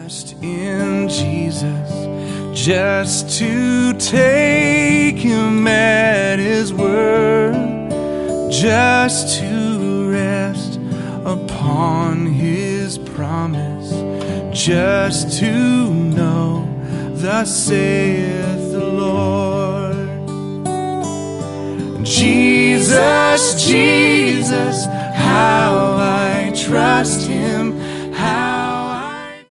Trust in Jesus, just to take him at his word, just to rest upon his promise, just to know thus saith the Lord. Jesus, Jesus, how I trust him, how